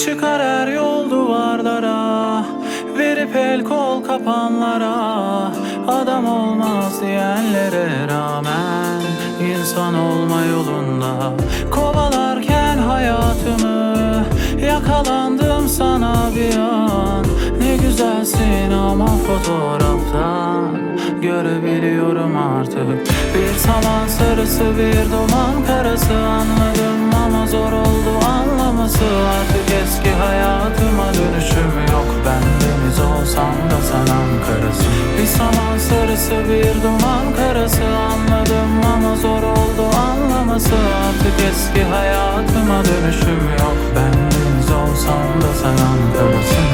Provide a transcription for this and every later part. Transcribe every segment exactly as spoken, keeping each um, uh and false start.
Çıkar her yol duvarlara, verip el kol kapanlara. Adam olmaz diyenlere rağmen insan olma yolunda kovalarken hayatımı yakalandım sana bir an. Ne güzelsin ama fotoğraftan görebiliyorum artık. Bir saman sarısı, bir duman karası, anladım ama zor oldu anlaması. Artık eski hayatıma dönüşüm yok. Ben deniz olsam da sen Ankara'sın. Bir saman sarısı, bir duman karası, anladım ama zor oldu anlaması. Artık eski hayatıma dönüşüm yok. Ben deniz olsam da sen Ankara'sın.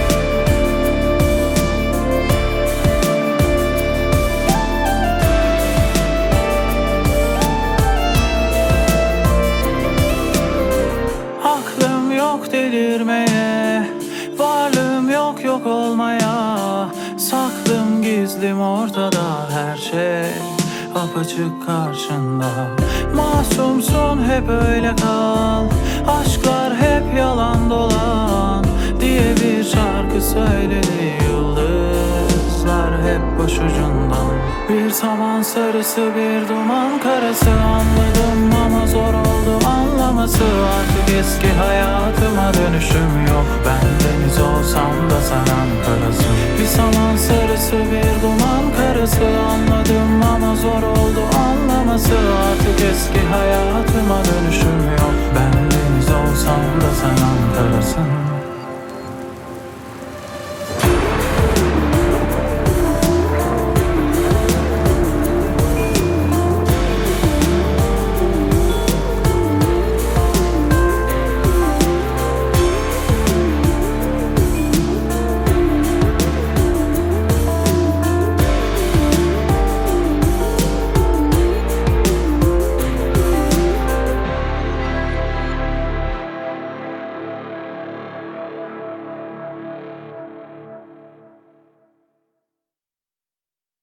Yok delirmeye, varlığım yok yok olmaya. Saklım gizlim ortada, her şey apaçık karşında. Masumsun hep öyle kal, aşklar hep yalan dolan diye bir şarkı söyledi yıldızlar hep başucundan. Bir saman sarısı, bir duman karası, anladım ama zor oldu anlaması. Artık eski hayatıma dönüşüm yok. Ben deniz olsam da sen Ankara'sın. Bir saman sarısı, bir duman karası, anladım ama zor oldu anlaması. Artık eski hayatıma dönüşüm yok. Ben deniz olsam da sen Ankara'sın.